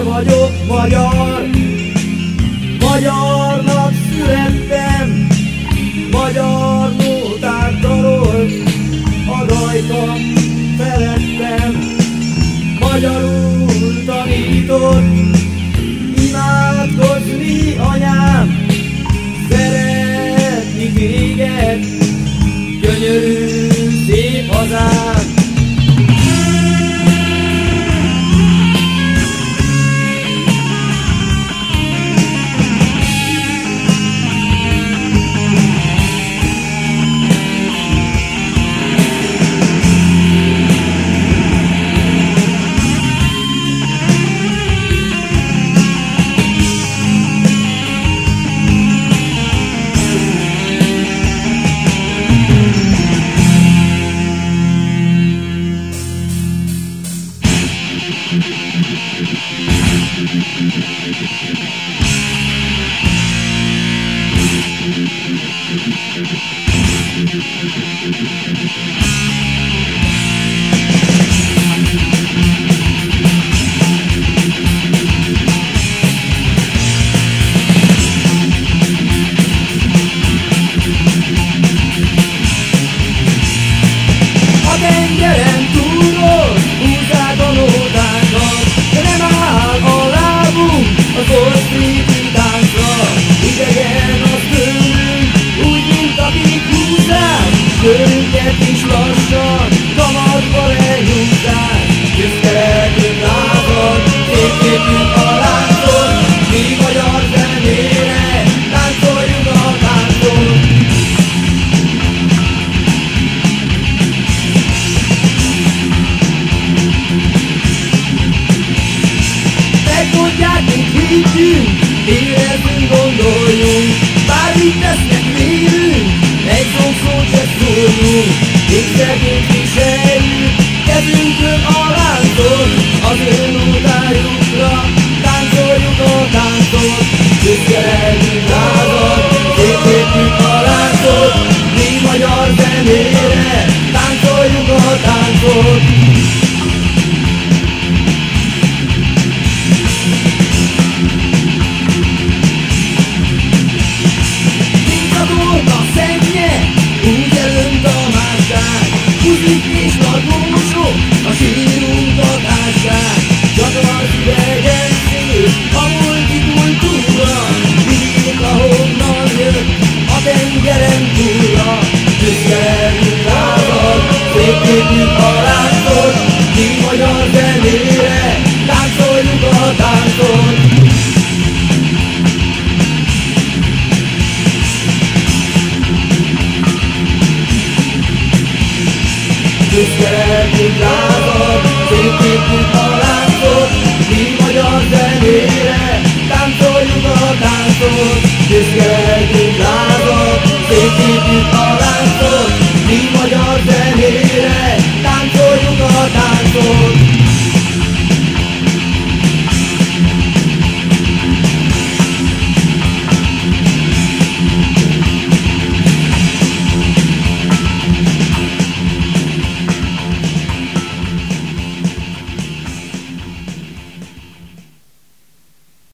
Magyar vagyok, magyar. Magyarnak születtem, magyar nótát darolt, a dajka felettem. Magyarul tanított imádkozni anyám, szeretni téged, gyönyörű szép hazám. A tengeren túlról húzzák a nótákat, de nem áll a lábunk az osztriki táncra. Idegen az tőlünk, úgy mint akik húzzák, körünket is lassan kamarba lenyúzzák. Tiszteletünk lázad, szépképünk a láncot, mi magyar zenére táncoljuk a táncot. Megmondják, mit higgyünk, érezzünk, gondoljunk, bármit tesznek vélünk, egy szót se szóljunk, ékszegünk viseljük, kezünk